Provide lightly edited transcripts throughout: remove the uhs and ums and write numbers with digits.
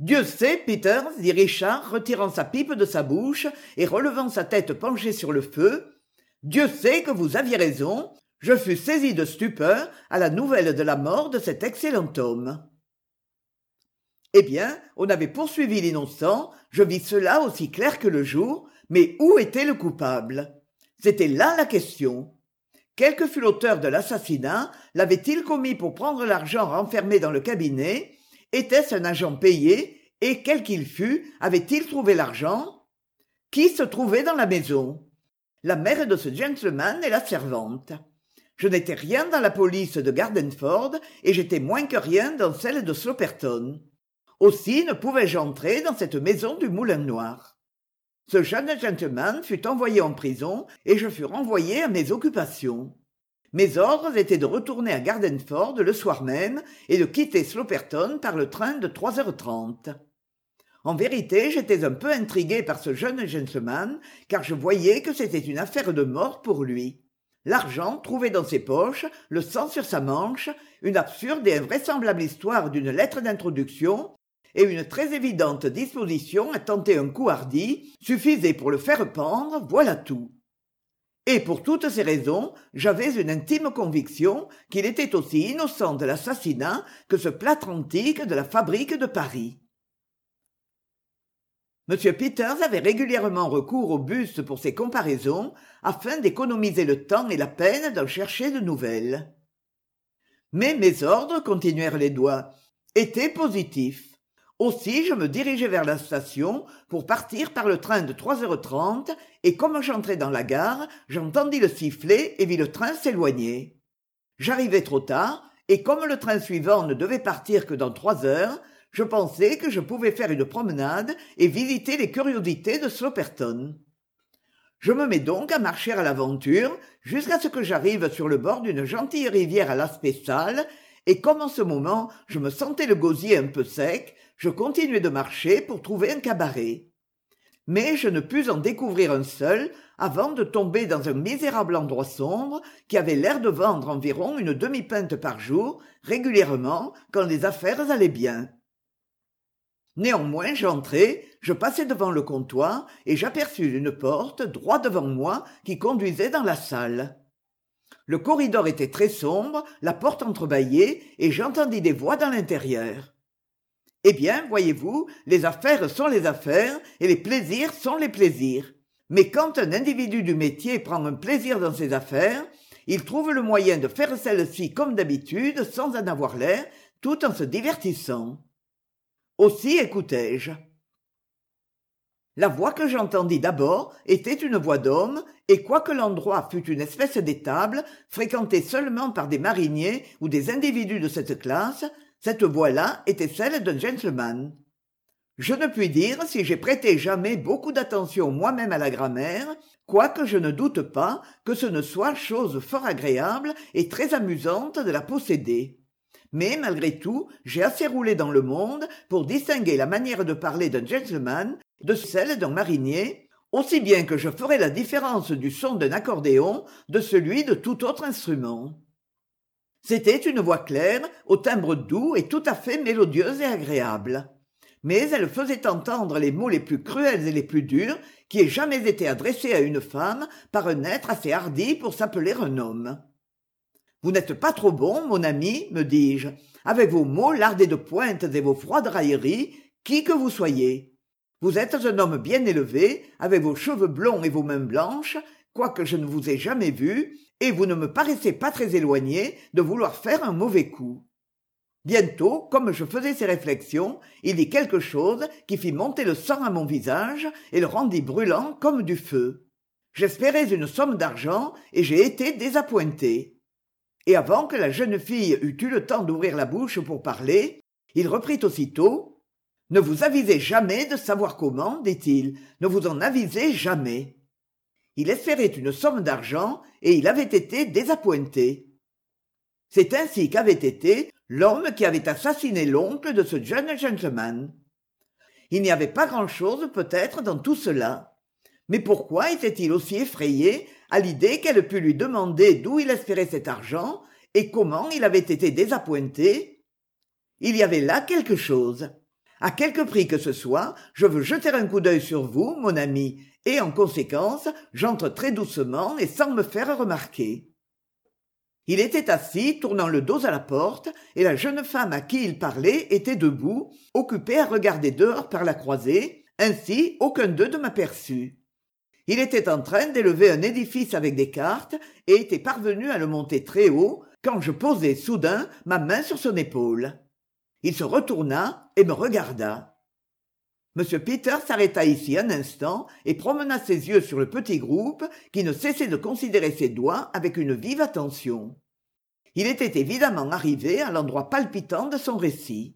Dieu sait, Peters, dit Richard, retirant sa pipe de sa bouche et relevant sa tête penchée sur le feu, Dieu sait que vous aviez raison, je fus saisi de stupeur à la nouvelle de la mort de cet excellent homme. Eh bien, on avait poursuivi l'innocent, je vis cela aussi clair que le jour, mais où était le coupable? C'était là la question. Quel que fût l'auteur de l'assassinat, l'avait-il commis pour prendre l'argent renfermé dans le cabinet? Était-ce un agent payé? Et quel qu'il fût, avait-il trouvé l'argent? Qui se trouvait dans la maison? La mère de ce gentleman et la servante. Je n'étais rien dans la police de Gardenford et j'étais moins que rien dans celle de Slopperton. Aussi ne pouvais-je entrer dans cette maison du Moulin Noir. Ce jeune gentleman fut envoyé en prison et je fus renvoyé à mes occupations. Mes ordres étaient de retourner à Gardenford le soir même et de quitter Slopperton par le train de 3h30. En vérité, j'étais un peu intrigué par ce jeune gentleman, car je voyais que c'était une affaire de mort pour lui. L'argent trouvé dans ses poches, le sang sur sa manche, une absurde et invraisemblable histoire d'une lettre d'introduction, et une très évidente disposition à tenter un coup hardi, suffisaient pour le faire pendre, voilà tout. Et pour toutes ces raisons, j'avais une intime conviction qu'il était aussi innocent de l'assassinat que ce plâtre antique de la fabrique de Paris. M. Peters avait régulièrement recours au buste pour ces comparaisons, afin d'économiser le temps et la peine d'en chercher de nouvelles. Mais mes ordres, continuèrent les doigts, étaient positifs. Aussi je me dirigeai vers la station pour partir par le train de 3h30 et comme j'entrais dans la gare, j'entendis le sifflet et vis le train s'éloigner. J'arrivai trop tard et comme le train suivant ne devait partir que dans 3 heures, je pensai que je pouvais faire une promenade et visiter les curiosités de Slopperton. Je me mis donc à marcher à l'aventure jusqu'à ce que j'arrive sur le bord d'une gentille rivière à l'aspect sale et comme en ce moment je me sentais le gosier un peu sec, je continuai de marcher pour trouver un cabaret. Mais je ne pus en découvrir un seul avant de tomber dans un misérable endroit sombre qui avait l'air de vendre environ une demi-pinte par jour, régulièrement, quand les affaires allaient bien. Néanmoins j'entrai, je passai devant le comptoir et j'aperçus une porte droit devant moi qui conduisait dans la salle. Le corridor était très sombre, la porte entrebâillée et j'entendis des voix dans l'intérieur. Eh bien, voyez-vous, les affaires sont les affaires et les plaisirs sont les plaisirs. Mais quand un individu du métier prend un plaisir dans ses affaires, il trouve le moyen de faire celle-ci comme d'habitude sans en avoir l'air, tout en se divertissant. Aussi écoutai-je. La voix que j'entendis d'abord était une voix d'homme, et quoique l'endroit fût une espèce d'étable, fréquentée seulement par des mariniers ou des individus de cette classe, cette voix-là était celle d'un gentleman. Je ne puis dire si j'ai prêté jamais beaucoup d'attention moi-même à la grammaire, quoique je ne doute pas que ce ne soit chose fort agréable et très amusante de la posséder. Mais malgré tout, j'ai assez roulé dans le monde pour distinguer la manière de parler d'un gentleman de celle d'un marinier, aussi bien que je ferai la différence du son d'un accordéon de celui de tout autre instrument. C'était une voix claire, au timbre doux et tout à fait mélodieuse et agréable. Mais elle faisait entendre les mots les plus cruels et les plus durs qui aient jamais été adressés à une femme par un être assez hardi pour s'appeler un homme. « Vous n'êtes pas trop bon, mon ami, me dis-je, avec vos mots lardés de pointes et vos froides railleries, qui que vous soyez. Vous êtes un homme bien élevé, avec vos cheveux blonds et vos mains blanches, quoique je ne vous ai jamais vu, et vous ne me paraissez pas très éloigné de vouloir faire un mauvais coup. » Bientôt, comme je faisais ces réflexions, il dit quelque chose qui fit monter le sang à mon visage et le rendit brûlant comme du feu. J'espérais une somme d'argent et j'ai été désappointé. Et avant que la jeune fille eût eu le temps d'ouvrir la bouche pour parler, il reprit aussitôt. « Ne vous avisez jamais de savoir comment, dit-il, ne vous en avisez jamais. » Il espérait une somme d'argent et il avait été désappointé. C'est ainsi qu'avait été l'homme qui avait assassiné l'oncle de ce jeune gentleman. Il n'y avait pas grand-chose peut-être dans tout cela. Mais pourquoi était-il aussi effrayé à l'idée qu'elle pût lui demander d'où il espérait cet argent et comment il avait été désappointé? Il y avait là quelque chose. À quelque prix que ce soit, je veux jeter un coup d'œil sur vous, mon ami, et en conséquence, j'entre très doucement et sans me faire remarquer. Il était assis, tournant le dos à la porte, et la jeune femme à qui il parlait était debout, occupée à regarder dehors par la croisée, ainsi aucun d'eux ne m'aperçut. Il était en train d'élever un édifice avec des cartes et était parvenu à le monter très haut quand je posai soudain ma main sur son épaule. Il se retourna et me regarda. M. Peters s'arrêta ici un instant et promena ses yeux sur le petit groupe qui ne cessait de considérer ses doigts avec une vive attention. Il était évidemment arrivé à l'endroit palpitant de son récit.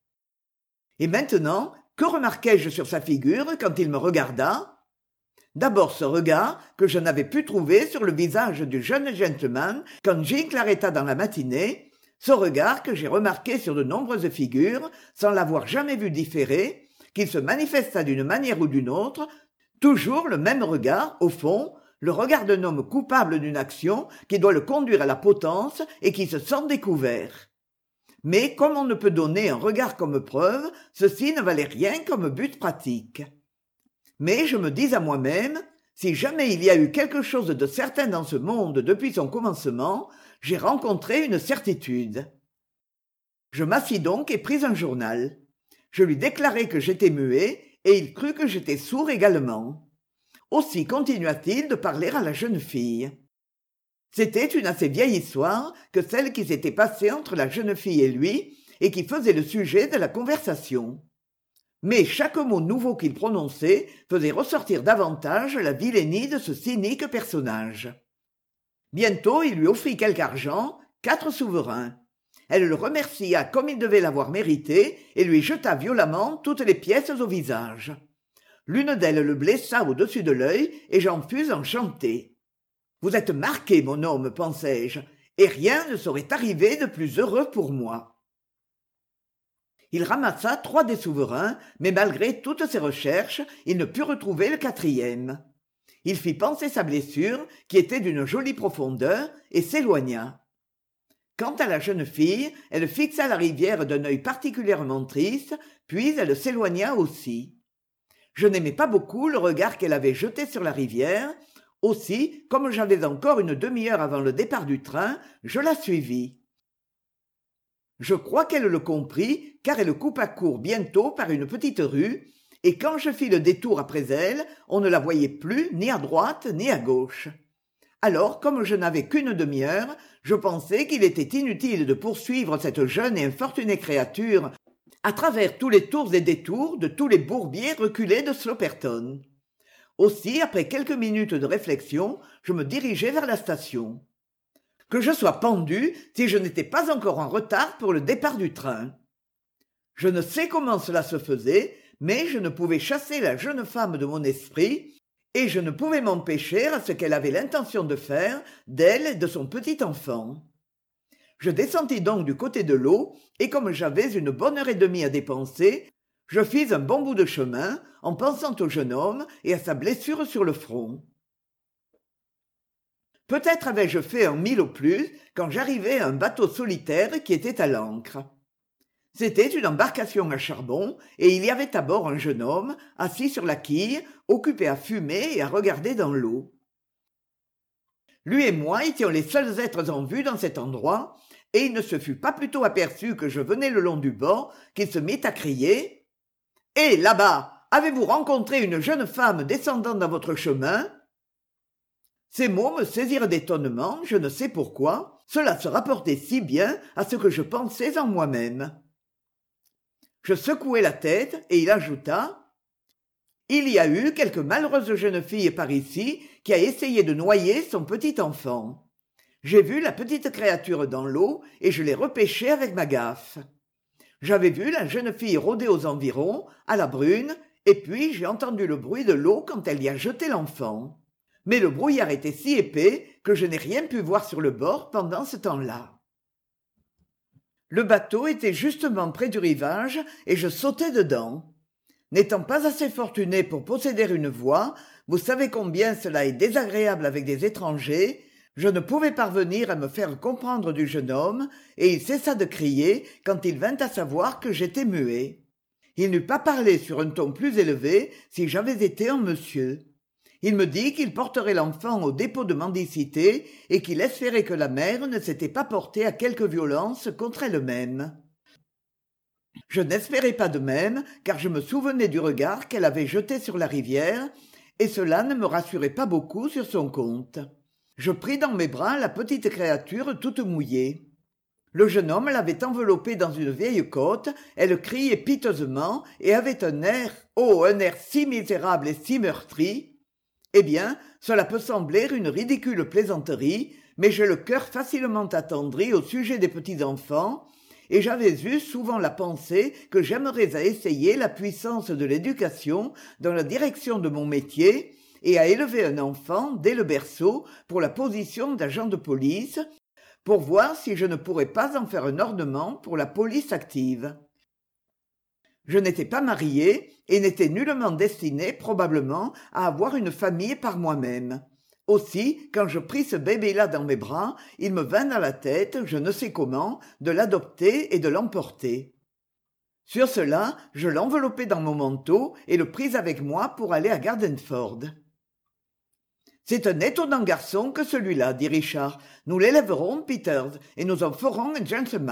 Et maintenant, que remarquai-je sur sa figure quand il me regarda ? D'abord ce regard que je n'avais pu trouver sur le visage du jeune gentleman quand Jink l'arrêta dans la matinée, ce regard que j'ai remarqué sur de nombreuses figures sans l'avoir jamais vu différer, qu'il se manifesta d'une manière ou d'une autre, toujours le même regard, au fond, le regard d'un homme coupable d'une action qui doit le conduire à la potence et qui se sent découvert. Mais comme on ne peut donner un regard comme preuve, ceci ne valait rien comme but pratique. Mais je me dis à moi-même, si jamais il y a eu quelque chose de certain dans ce monde depuis son commencement, j'ai rencontré une certitude. Je m'assis donc et pris un journal. Je lui déclarai que j'étais muet, et il crut que j'étais sourd également. Aussi continua-t-il de parler à la jeune fille. C'était une assez vieille histoire que celle qui s'était passée entre la jeune fille et lui, et qui faisait le sujet de la conversation. Mais chaque mot nouveau qu'il prononçait faisait ressortir davantage la vilainie de ce cynique personnage. Bientôt il lui offrit quelque argent, 4 souverains. Elle le remercia comme il devait l'avoir mérité et lui jeta violemment toutes les pièces au visage. L'une d'elles le blessa au-dessus de l'œil et j'en fus enchanté. « Vous êtes marqué, mon homme, pensai-je, et rien ne saurait arriver de plus heureux pour moi. » Il ramassa 3 des souverains, mais malgré toutes ses recherches, il ne put retrouver le 4e. Il fit panser sa blessure, qui était d'une jolie profondeur, et s'éloigna. Quant à la jeune fille, elle fixa la rivière d'un œil particulièrement triste, puis elle s'éloigna aussi. Je n'aimais pas beaucoup le regard qu'elle avait jeté sur la rivière. Aussi, comme j'avais encore une demi-heure avant le départ du train, je la suivis. Je crois qu'elle le comprit, car elle coupa court bientôt par une petite rue, et quand je fis le détour après elle, on ne la voyait plus ni à droite ni à gauche. Alors, comme je n'avais qu'une demi-heure, je pensai qu'il était inutile de poursuivre cette jeune et infortunée créature à travers tous les tours et détours de tous les bourbiers reculés de Slopperton. Aussi, après quelques minutes de réflexion, je me dirigeai vers la station. Que je sois pendu si je n'étais pas encore en retard pour le départ du train. Je ne sais comment cela se faisait, mais je ne pouvais chasser la jeune femme de mon esprit, et je ne pouvais m'empêcher à ce qu'elle avait l'intention de faire d'elle et de son petit enfant. Je descendis donc du côté de l'eau, et comme j'avais une bonne heure et demie à dépenser, je fis un bon bout de chemin en pensant au jeune homme et à sa blessure sur le front. Peut-être avais-je fait 1 mille au plus quand j'arrivai à un bateau solitaire qui était à l'ancre. C'était une embarcation à charbon et il y avait à bord un jeune homme assis sur la quille, occupé à fumer et à regarder dans l'eau. Lui et moi étions les seuls êtres en vue dans cet endroit, et il ne se fut pas plutôt aperçu que je venais le long du bord qu'il se mit à crier « Hé, là-bas, avez-vous rencontré une jeune femme descendant dans votre chemin ?» Ces mots me saisirent d'étonnement, je ne sais pourquoi, cela se rapportait si bien à ce que je pensais en moi-même. Je secouai la tête et il ajouta « Il y a eu quelque malheureuse jeune fille par ici qui a essayé de noyer son petit enfant. J'ai vu la petite créature dans l'eau et je l'ai repêchée avec ma gaffe. J'avais vu la jeune fille rôder aux environs, à la brune, et puis j'ai entendu le bruit de l'eau quand elle y a jeté l'enfant. Mais le brouillard était si épais que je n'ai rien pu voir sur le bord pendant ce temps-là. » Le bateau était justement près du rivage et je sautai dedans. N'étant pas assez fortuné pour posséder une voix, vous savez combien cela est désagréable avec des étrangers, je ne pouvais parvenir à me faire comprendre du jeune homme et il cessa de crier quand il vint à savoir que j'étais muet. Il n'eût pas parlé sur un ton plus élevé si j'avais été un monsieur. Il me dit qu'il porterait l'enfant au dépôt de mendicité et qu'il espérait que la mère ne s'était pas portée à quelque violence contre elle-même. Je n'espérais pas de même, car je me souvenais du regard qu'elle avait jeté sur la rivière, et cela ne me rassurait pas beaucoup sur son compte. Je pris dans mes bras la petite créature toute mouillée. Le jeune homme l'avait enveloppée dans une vieille cotte, elle criait piteusement et avait un air si misérable et si meurtri. Eh bien, cela peut sembler une ridicule plaisanterie, mais j'ai le cœur facilement attendri au sujet des petits-enfants, et j'avais eu souvent la pensée que j'aimerais à essayer la puissance de l'éducation dans la direction de mon métier et à élever un enfant dès le berceau pour la position d'agent de police, pour voir si je ne pourrais pas en faire un ornement pour la police active. Je n'étais pas marié et n'étais nullement destiné probablement à avoir une famille par moi-même. Aussi, quand je pris ce bébé-là dans mes bras, il me vint dans la tête, je ne sais comment, de l'adopter et de l'emporter. Sur cela, je l'enveloppai dans mon manteau et le pris avec moi pour aller à Gardenford. « C'est un étonnant garçon que celui-là, dit Richard. Nous l'élèverons, Peters, et nous en ferons un gentleman. »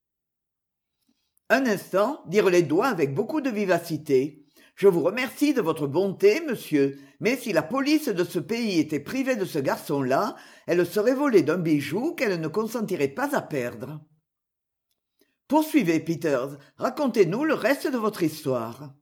Un instant, dirent les doigts avec beaucoup de vivacité. « Je vous remercie de votre bonté, monsieur, mais si la police de ce pays était privée de ce garçon-là, elle serait volée d'un bijou qu'elle ne consentirait pas à perdre. » Poursuivez, Peters, racontez-nous le reste de votre histoire.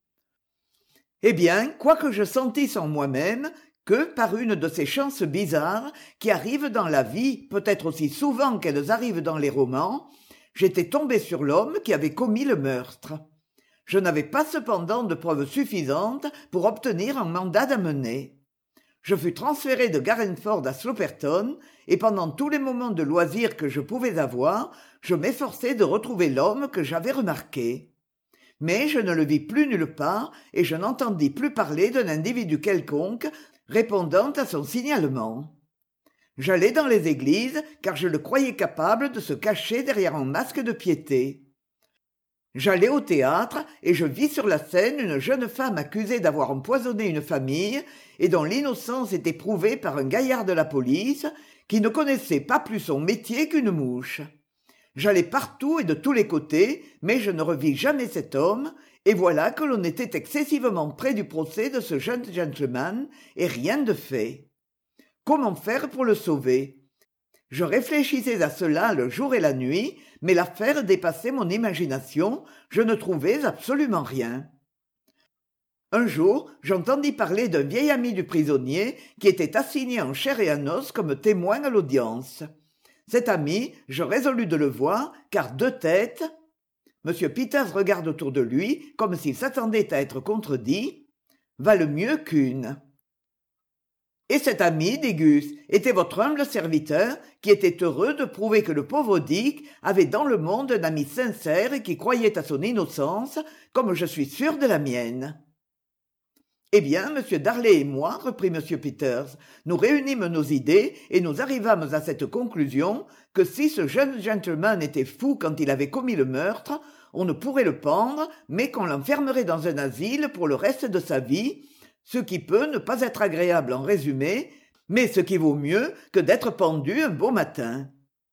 Eh bien, quoique je sentisse en moi-même que, par une de ces chances bizarres qui arrivent dans la vie peut-être aussi souvent qu'elles arrivent dans les romans, j'étais tombé sur l'homme qui avait commis le meurtre. Je n'avais pas cependant de preuves suffisantes pour obtenir un mandat d'amener. Je fus transféré de Gardenford à Slopperton, et pendant tous les moments de loisir que je pouvais avoir, je m'efforçais de retrouver l'homme que j'avais remarqué. Mais je ne le vis plus nulle part, et je n'entendis plus parler d'un individu quelconque répondant à son signalement. J'allais dans les églises, car je le croyais capable de se cacher derrière un masque de piété. J'allais au théâtre, et je vis sur la scène une jeune femme accusée d'avoir empoisonné une famille, et dont l'innocence était prouvée par un gaillard de la police, qui ne connaissait pas plus son métier qu'une mouche. J'allais partout et de tous les côtés, mais je ne revis jamais cet homme, et voilà que l'on était excessivement près du procès de ce jeune gentleman, et rien de fait. Comment faire pour le sauver ? Je réfléchissais à cela le jour et la nuit, mais l'affaire dépassait mon imagination, je ne trouvais absolument rien. Un jour, j'entendis parler d'un vieil ami du prisonnier qui était assigné en chair et en os comme témoin à l'audience. Cet ami, je résolus de le voir, car deux têtes... M. Peters regarde autour de lui, comme s'il s'attendait à être contredit, valent mieux qu'une. Et cet ami, dit Gus, était votre humble serviteur, qui était heureux de prouver que le pauvre Dick avait dans le monde un ami sincère et qui croyait à son innocence, comme je suis sûr de la mienne. Eh bien, M. Darley et moi, reprit M. Peters, nous réunîmes nos idées et nous arrivâmes à cette conclusion que si ce jeune gentleman était fou quand il avait commis le meurtre, on ne pourrait le pendre, mais qu'on l'enfermerait dans un asile pour le reste de sa vie, ce qui peut ne pas être agréable en résumé, mais ce qui vaut mieux que d'être pendu un beau matin.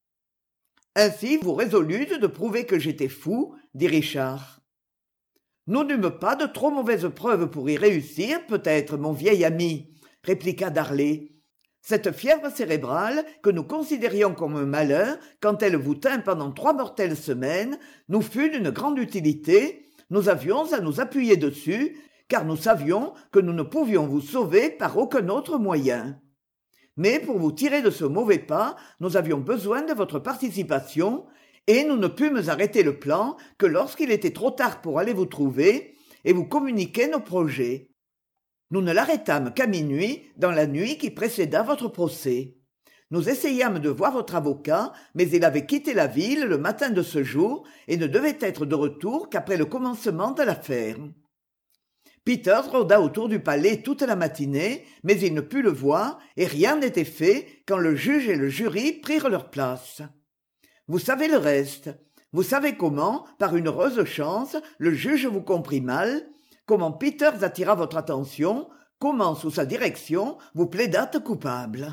Ainsi vous résolûtes de prouver que j'étais fou, dit Richard. Nous n'eûmes pas de trop mauvaises preuves pour y réussir, peut-être, mon vieil ami, répliqua Darley. Cette fièvre cérébrale, que nous considérions comme un malheur, quand elle vous tint pendant 3 mortelles semaines, nous fut d'une grande utilité, nous avions à nous appuyer dessus, car nous savions que nous ne pouvions vous sauver par aucun autre moyen. Mais pour vous tirer de ce mauvais pas, nous avions besoin de votre participation, et nous ne pûmes arrêter le plan que lorsqu'il était trop tard pour aller vous trouver et vous communiquer nos projets. Nous ne l'arrêtâmes qu'à minuit, dans la nuit qui précéda votre procès. Nous essayâmes de voir votre avocat, mais il avait quitté la ville le matin de ce jour et ne devait être de retour qu'après le commencement de l'affaire. Peters rôda autour du palais toute la matinée, mais il ne put le voir, et rien n'était fait quand le juge et le jury prirent leur place. Vous savez le reste. Vous savez comment, par une heureuse chance, le juge vous comprit mal, comment Peters attira votre attention, comment, sous sa direction, vous plaidâtes coupable.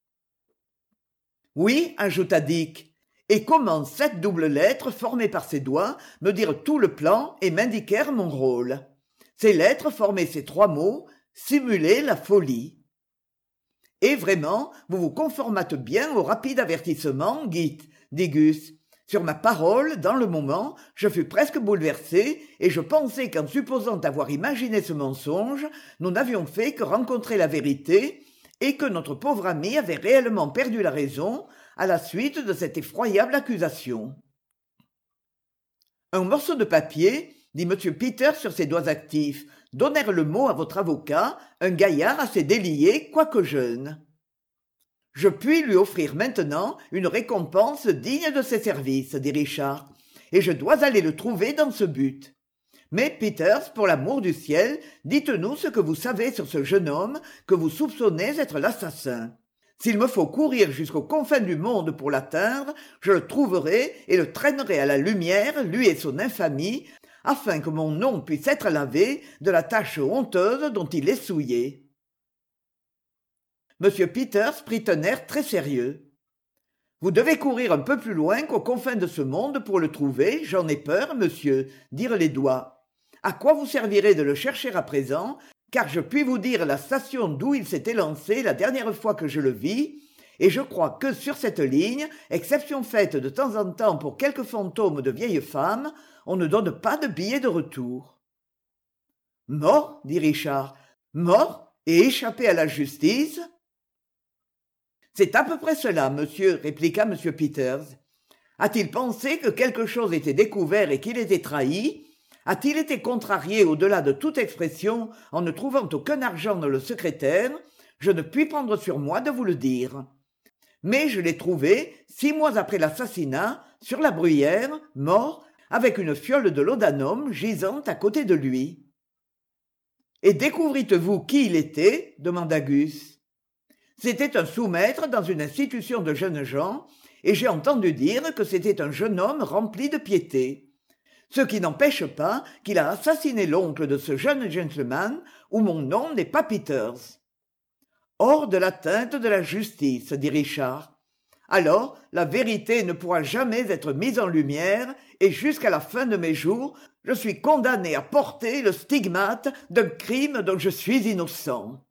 Oui, ajouta Dick, et comment 7 doubles lettres formées par ses doigts me dirent tout le plan et m'indiquèrent mon rôle. Ces lettres formaient ces 3 mots, simuler la folie. Et vraiment, vous vous conformâtes bien au rapide avertissement, Git, dit Gus. Sur ma parole, dans le moment, je fus presque bouleversé, et je pensais qu'en supposant avoir imaginé ce mensonge, nous n'avions fait que rencontrer la vérité, et que notre pauvre ami avait réellement perdu la raison à la suite de cette effroyable accusation. Un morceau de papier, dit M. Peters sur ses doigts actifs, donnèrent le mot à votre avocat, un gaillard assez délié, quoique jeune. Je puis lui offrir maintenant une récompense digne de ses services, dit Richard, et je dois aller le trouver dans ce but. Mais, Peters, pour l'amour du ciel, dites-nous ce que vous savez sur ce jeune homme que vous soupçonnez être l'assassin. S'il me faut courir jusqu'aux confins du monde pour l'atteindre, je le trouverai et le traînerai à la lumière, lui et son infamie, afin que mon nom puisse être lavé de la tache honteuse dont il est souillé. M. Peters prit un air très sérieux. « Vous devez courir un peu plus loin qu'aux confins de ce monde pour le trouver, j'en ai peur, monsieur, dirent les doigts. À quoi vous servirait de le chercher à présent, car je puis vous dire la station d'où il s'était lancé la dernière fois que je le vis, et je crois que sur cette ligne, exception faite de temps en temps pour quelques fantômes de vieilles femmes, on ne donne pas de billets de retour. »« Mort, dit Richard, mort et échappé à la justice ?» C'est à peu près cela, monsieur, répliqua M. Peters. A-t-il pensé que quelque chose était découvert et qu'il était trahi? A-t-il été contrarié au-delà de toute expression en ne trouvant aucun argent dans le secrétaire? Je ne puis prendre sur moi de vous le dire. Mais je l'ai trouvé, 6 mois après l'assassinat, sur la bruyère, mort, avec une fiole de laudanum gisant à côté de lui. « Et découvrîtes-vous qui il était ?» demanda Gus. C'était un sous-maître dans une institution de jeunes gens, et j'ai entendu dire que c'était un jeune homme rempli de piété. Ce qui n'empêche pas qu'il a assassiné l'oncle de ce jeune gentleman, où mon nom n'est pas Peters. Hors de l'atteinte de la justice, dit Richard. Alors, la vérité ne pourra jamais être mise en lumière, et jusqu'à la fin de mes jours, je suis condamné à porter le stigmate d'un crime dont je suis innocent.